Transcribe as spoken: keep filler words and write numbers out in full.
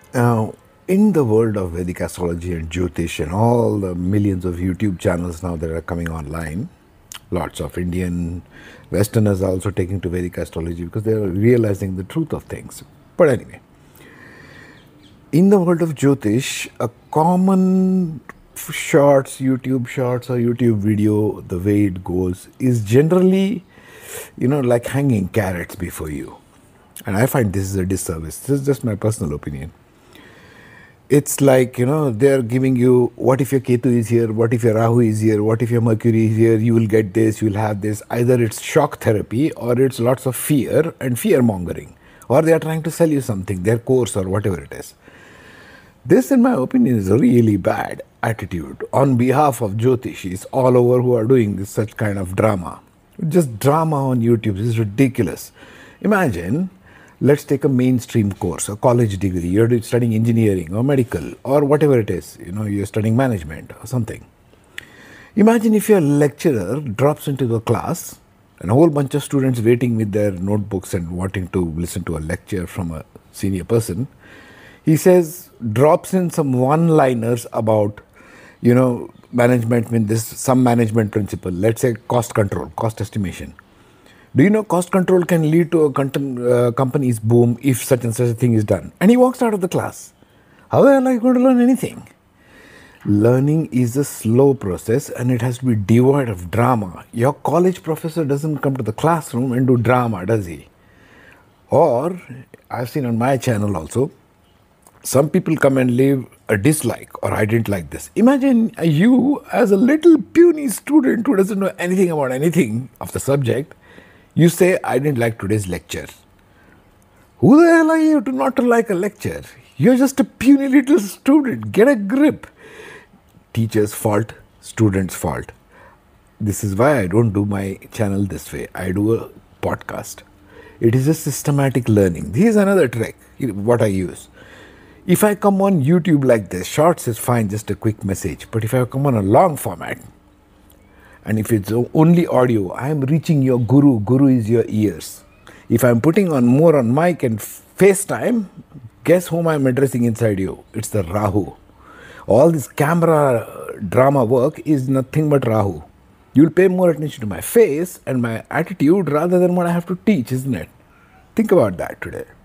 Now, in the world of Vedic astrology and Jyotish and all the millions of YouTube channels now that are coming online, lots of Indian Westerners are also taking to Vedic astrology because they are realizing the truth of things. But anyway, in the world of Jyotish, a common shorts, YouTube shorts or YouTube video, the way it goes, is generally, you know, like hanging carrots before you. And I find this is a disservice. This is just my personal opinion. It's like, you know, they're giving you, what if your Ketu is here, what if your Rahu is here, what if your Mercury is here, you will get this, you will have this. Either it's shock therapy or it's lots of fear and fear mongering. Or they are trying to sell you something, their course or whatever it is. This, in my opinion, is a really bad attitude on behalf of Jyotishis all over who are doing this such kind of drama. Just drama on YouTube is ridiculous. Imagine, let's take a mainstream course, a college degree. You're studying engineering or medical or whatever it is. You know, you're studying management or something. Imagine if your lecturer drops into the class and a whole bunch of students waiting with their notebooks and wanting to listen to a lecture from a senior person. He says, drops in some one-liners about, you know, management, with this, some management principle. Let's say cost control, cost estimation. Do you know cost control can lead to a content, uh, company's boom if such and such a thing is done? And he walks out of the class. How the hell are you going to learn anything? Learning is a slow process and it has to be devoid of drama. Your college professor doesn't come to the classroom and do drama, does he? Or, I've seen on my channel also, some people come and leave a dislike or I didn't like this. Imagine you as a little puny student who doesn't know anything about anything of the subject. You say, I didn't like today's lecture. Who the hell are you to not to like a lecture? You're just a puny little student. Get a grip. Teacher's fault, student's fault. This is why I don't do my channel this way. I do a podcast. It is a systematic learning. Here's another trick, what I use. If I come on YouTube like this, shorts is fine, just a quick message. But if I come on a long format, and if it's only audio, I am reaching your guru. Guru is your ears. If I'm putting on more on mic and FaceTime, guess whom I'm addressing inside you? It's the Rahu. All this camera drama work is nothing but Rahu. You'll pay more attention to my face and my attitude rather than what I have to teach, isn't it? Think about that today.